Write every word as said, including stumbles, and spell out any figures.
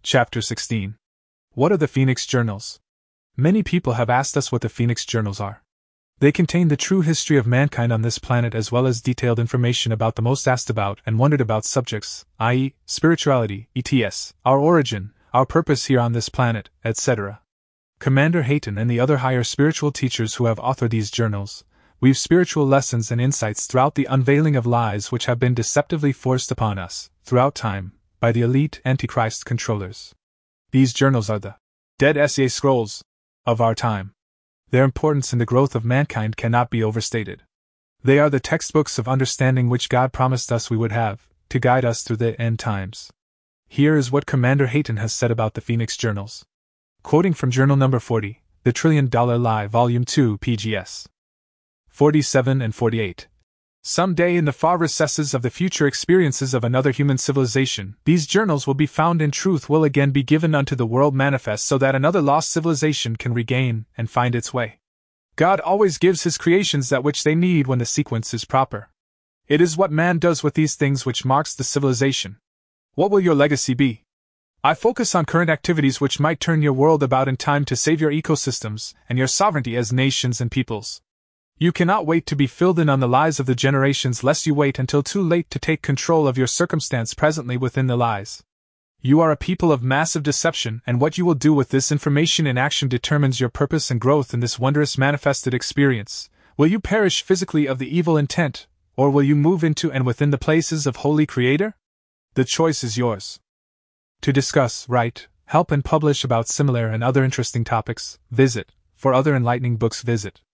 Chapter sixteen. What are the Phoenix Journals? Many people have asked us what the Phoenix Journals are. They contain the true history of mankind on this planet as well as detailed information about the most asked about and wondered about subjects, that is, spirituality, et cetera, our origin, our purpose here on this planet, et cetera. Commander Hayton and the other higher spiritual teachers who have authored these journals weave spiritual lessons and insights throughout the unveiling of lies which have been deceptively forced upon us, throughout time, by the elite Antichrist controllers. These journals are the Dead Sea Scrolls of our time. Their importance in the growth of mankind cannot be overstated. They are the textbooks of understanding which God promised us we would have, to guide us through the end times. Here is what Commander Hayton has said about the Phoenix Journals. Quoting from Journal Number forty, The Trillion Dollar Lie, Volume two, P G S forty-seven and forty-eight. Some day in the far recesses of the future experiences of another human civilization, these journals will be found and truth will again be given unto the world manifest so that another lost civilization can regain and find its way. God always gives his creations that which they need when the sequence is proper. It is what man does with these things which marks the civilization. What will your legacy be? I focus on current activities which might turn your world about in time to save your ecosystems and your sovereignty as nations and peoples. You cannot wait to be filled in on the lies of the generations lest you wait until too late to take control of your circumstance presently within the lies. You are a people of massive deception, and what you will do with this information in action determines your purpose and growth in this wondrous manifested experience. Will you perish physically of the evil intent, or will you move into and within the places of Holy Creator? The choice is yours. To discuss, write, help and publish about similar and other interesting topics, visit, for other enlightening books visit